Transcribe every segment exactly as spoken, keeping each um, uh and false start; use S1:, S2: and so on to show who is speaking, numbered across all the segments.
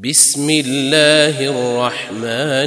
S1: بسم الله الرحمن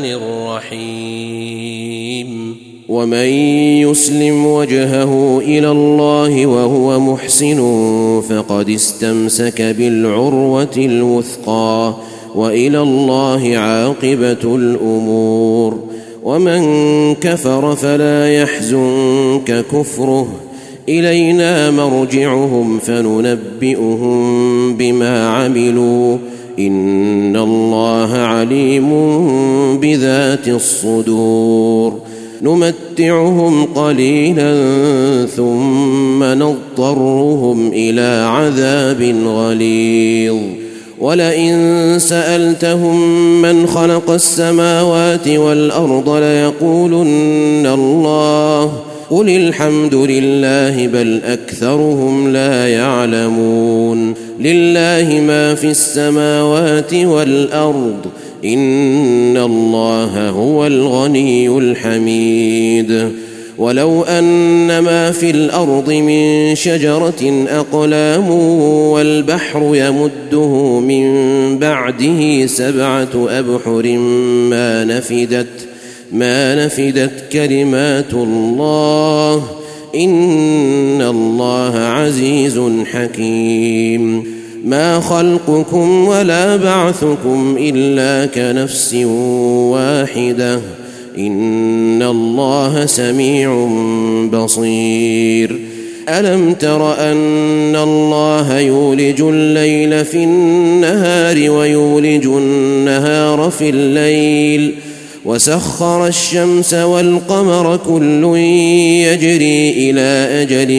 S1: الرحيم ومن يسلم وجهه إلى الله وهو محسن فقد استمسك بالعروة الوثقى وإلى الله عاقبة الأمور ومن كفر فلا يحزنك كفره إلينا مرجعهم فننبئهم بما عملوا إن الله عليم بذات الصدور نمتعهم قليلا ثم نضطرهم إلى عذاب غليظ ولئن سألتهم من خلق السماوات والأرض ليقولن الله قل الحمد لله بل أكثرهم لا يعلمون لله ما في السماوات والأرض إن الله هو الغني الحميد ولو أن ما في الأرض من شجرة أقلام والبحر يمده من بعده سبعة أبحر ما نفدت ما نفدت كلمات الله إن الله عزيز حكيم ما خلقكم ولا بعثكم إلا كنفس واحدة إن الله سميع بصير ألم تر أن الله يولج الليل في النهار ويولج النهار في الليل وسخر الشمس والقمر كل يجري إلى أجل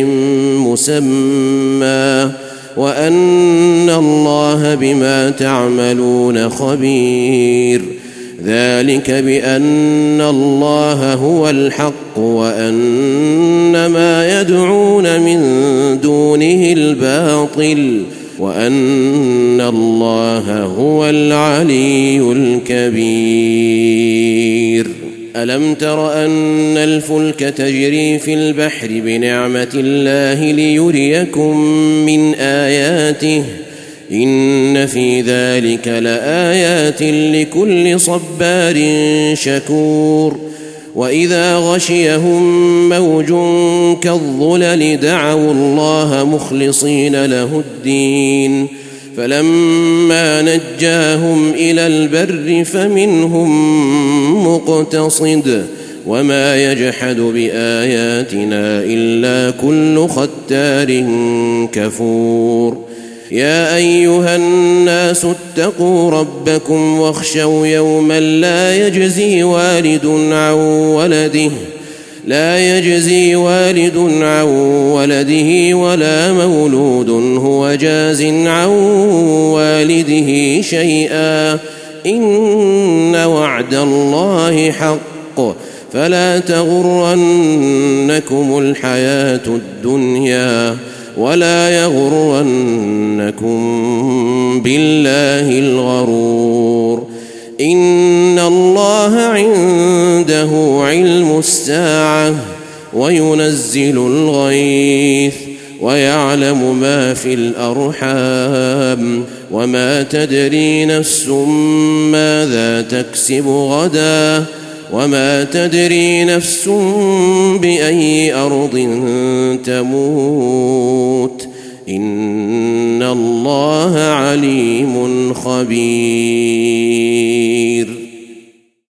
S1: مسمى وأن الله بما تعملون خبير ذلك بأن الله هو الحق وأن ما يدعون من دونه الباطل وأن الله هو العلي الكبير ألم تر أن الفلك تجري في البحر بنعمة الله ليريكم من آياته إن في ذلك لآيات لكل صبار شكور وإذا غشيهم موج كالظلل دعوا الله مخلصين له الدين فلما نجاهم إلى البر فمنهم مقتصد وما يجحد بآياتنا إلا كل ختار كفور يا أيها الناس اتقوا ربكم واخشوا يوما لا يجزي والد عن ولده لا يجزي والد عن ولده ولا مولود هو جاز عن والده شيئا إن وعد الله حق فلا تغرنكم الحياة الدنيا ولا يغرنكم بالله الغرور إن الله عنده علم الساعة وينزل الغيث ويعلم ما في الأرحام وما تدري نفس ماذا تكسب غدا وما تدري نفس بأي أرض تموت إن الله عليم خبير.